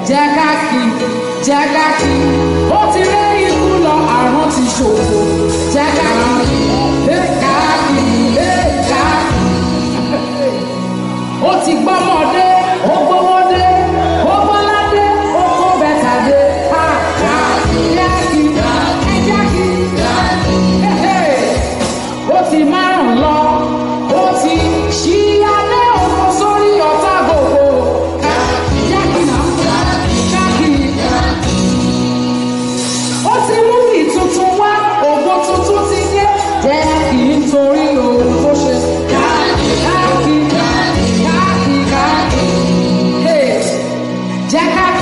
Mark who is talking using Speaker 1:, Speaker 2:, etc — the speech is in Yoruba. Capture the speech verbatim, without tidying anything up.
Speaker 1: jẹ́ ká kí jẹ́ ká kí ó ti ré ikú lọ àrùn ti ṣòfò jẹ́ ká kí ẹ ká kí ẹ ká kí ó ti gbọ́mọdé ó gbọ́mọdé ó gbọ́ládé ó kó bẹ́tà dé ká ká kí jẹ́ kí ẹ jẹ́ kí ó ti márùn lọ ó ti ṣí alẹ́ òkú sórí ọ̀tá gbogbo jẹ́ kí náà ká kí ó ti mú ìtuntun wá ògo tuntun ti dé jẹ́ kí nítorí ohun tó ṣe ká kí ká kí ká kí ká kí jẹ́ ká kí.